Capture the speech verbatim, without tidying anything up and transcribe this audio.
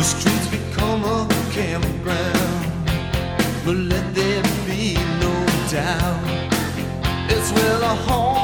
streets become a campground, but let there be no doubt, it's where the home